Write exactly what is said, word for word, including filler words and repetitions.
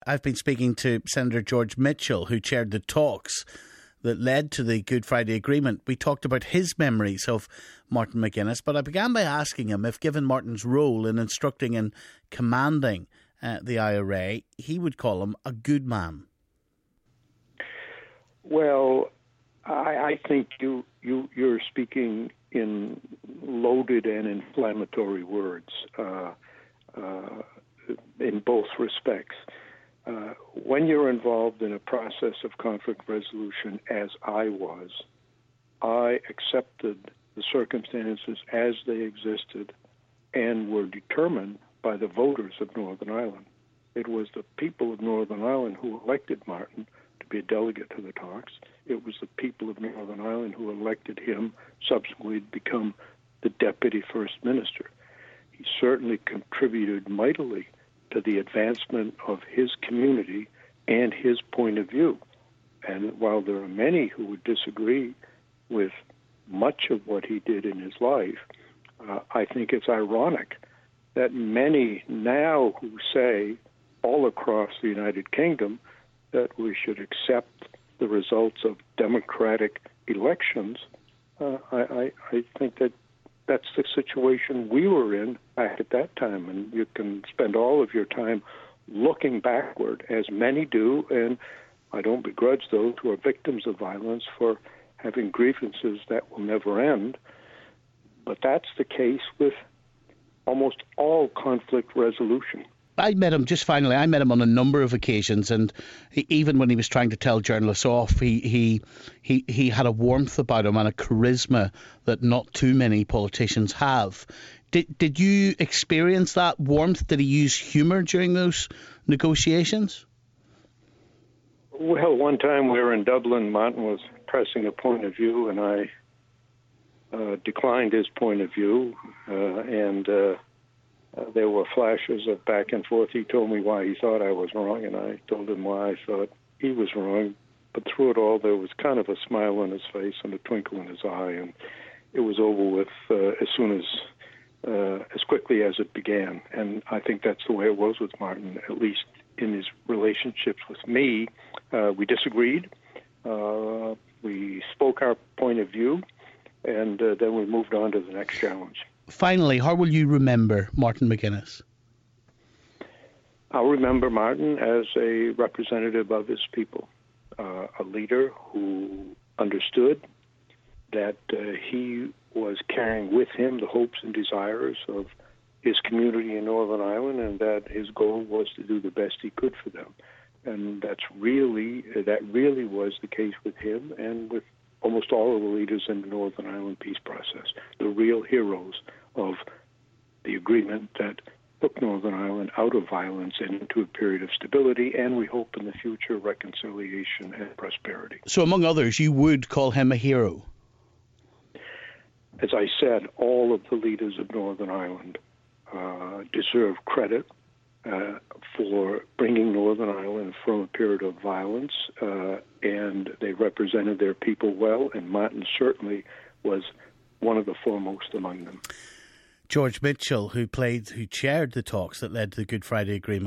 I've been speaking to Senator George Mitchell, who chaired the talks that led to the Good Friday Agreement. We talked about his memories of Martin McGuinness, but I began by asking him if, given Martin's role in instructing and commanding uh, the I R A, he would call him a good man. Well, I, I think you, you, you're speaking in loaded and inflammatory words uh, uh, in both respects. Uh, when you're involved in a process of conflict resolution, as I was, I accepted the circumstances as they existed and were determined by the voters of Northern Ireland. It was the people of Northern Ireland who elected Martin to be a delegate to the talks. It was the people of Northern Ireland who elected him subsequently to become the Deputy First Minister. He certainly contributed mightily to the advancement of his community and his point of view. And while there are many who would disagree with much of what he did in his life, uh, I think it's ironic that many now who say all across the United Kingdom that we should accept the results of democratic elections, uh, I, I, I think that that's the situation we were in back at that time. And you can spend all of your time looking backward, as many do, and I don't begrudge those who are victims of violence for having grievances that will never end. But that's the case with almost all conflict resolution. I met him, just finally, I met him on a number of occasions, and he, even when he was trying to tell journalists off, he, he he he had a warmth about him and a charisma that not too many politicians have. Did did you experience that warmth? Did he use humour during those negotiations? Well, one time we were in Dublin, Martin was pressing a point of view, and I uh, declined his point of view, uh, and uh, Uh, there were flashes of back and forth. He told me why he thought I was wrong, and I told him why I thought he was wrong. But through it all, there was kind of a smile on his face and a twinkle in his eye, and it was over with uh, as soon as, uh, as quickly as it began. And I think that's the way it was with Martin, at least in his relationships with me. Uh, we disagreed. Uh, we spoke our point of view, and uh, then we moved on to the next challenge. Finally, how will you remember Martin McGuinness? I'll remember Martin as a representative of his people, uh, a leader who understood that uh, he was carrying with him the hopes and desires of his community in Northern Ireland, and that his goal was to do the best he could for them. And that's really that really was the case with him and with almost all of the leaders in the Northern Ireland peace process, the real heroes of the agreement that took Northern Ireland out of violence and into a period of stability, and we hope in the future reconciliation and prosperity. So among others, you would call him a hero? As I said, all of the leaders of Northern Ireland uh, deserve credit uh, for bringing Northern Ireland from a period of violence, uh, and they represented their people well, and Martin certainly was one of the foremost among them. George Mitchell, who played, who chaired the talks that led to the Good Friday Agreement.